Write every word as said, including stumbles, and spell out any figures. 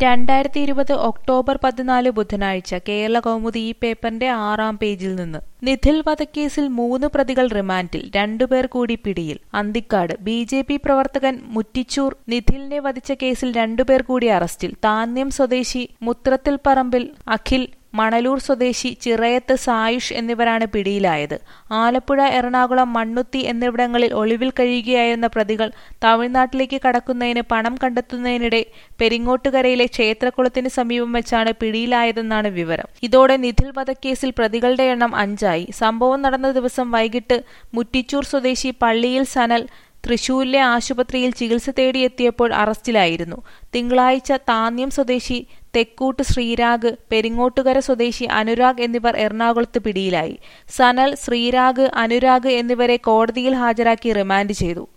രണ്ടായിരത്തി ഇരുപത് ഒക്ടോബർ പതിനാല് ബുധനാഴ്ച കേരള കൗമുദി ഈ പേപ്പറിന്റെ ആറാം പേജിൽ നിന്ന്. നിധിൽ വധക്കേസിൽ മൂന്ന് പ്രതികൾ റിമാൻഡിൽ, രണ്ടുപേർ കൂടി പിടിയിൽ. അന്തിക്കാട് ബി ജെ പി പ്രവർത്തകൻ മുറ്റിച്ചൂർ നിധിലിനെ വധിച്ച കേസിൽ രണ്ടുപേർ കൂടി അറസ്റ്റിൽ. താന്യം സ്വദേശി മുത്രത്തിൽ പറമ്പിൽ അഖിൽ, മണലൂർ സ്വദേശി ചിറയത്ത് സായുഷ് എന്നിവരാണ് പിടിയിലായത്. ആലപ്പുഴ, എറണാകുളം, മണ്ണുത്തി എന്നിവിടങ്ങളിൽ ഒളിവിൽ കഴിയുകയായിരുന്ന പ്രതികൾ തമിഴ്നാട്ടിലേക്ക് കടക്കുന്നതിന് പണം കണ്ടെത്തുന്നതിനിടെ പെരിങ്ങോട്ടുകരയിലെ ക്ഷേത്രക്കുളത്തിന് സമീപം വെച്ചാണ് പിടിയിലായതെന്നാണ് വിവരം. ഇതോടെ നിധിൽ വധക്കേസിൽ പ്രതികളുടെ എണ്ണം അഞ്ചായി. സംഭവം നടന്ന ദിവസം വൈകിട്ട് മുറ്റിച്ചൂർ സ്വദേശി പള്ളിയിൽ സനൽ തൃശൂരിലെ ആശുപത്രിയിൽ ചികിത്സ തേടിയെത്തിയപ്പോൾ അറസ്റ്റിലായിരുന്നു. തിങ്കളാഴ്ച താന്യം സ്വദേശി തെക്കൂട്ട് ശ്രീരാഗ്, പെരിങ്ങോട്ടുകര സ്വദേശി അനുരാഗ് എന്നിവർ എറണാകുളത്ത് പിടിയിലായി. സനൽ, ശ്രീരാഗ്, അനുരാഗ് എന്നിവരെ കോടതിയിൽ ഹാജരാക്കി റിമാൻഡ് ചെയ്തു.